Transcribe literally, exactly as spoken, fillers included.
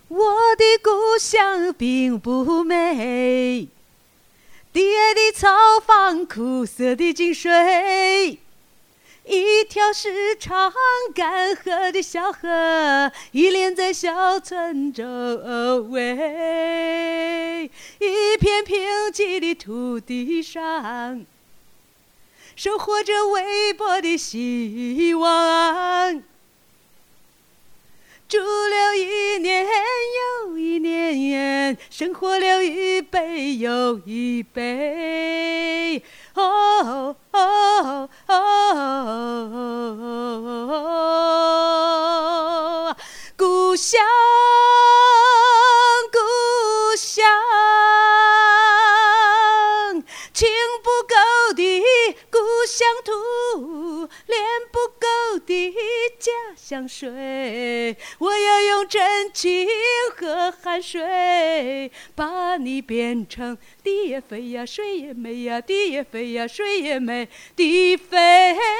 我的故乡并不美，低矮的草房，苦涩的井水，一条时常干涸的小河，依连在小村周围。一片贫瘠的土地上，生活着微薄的希望。住了一年又一年，生活了一辈又一辈。哦哦哦，故乡，故乡，情不够的故乡土，脸不够的家乡水，我要用真情和汗水，把你变成地也肥呀，水也美呀，地也肥呀，水也美，地肥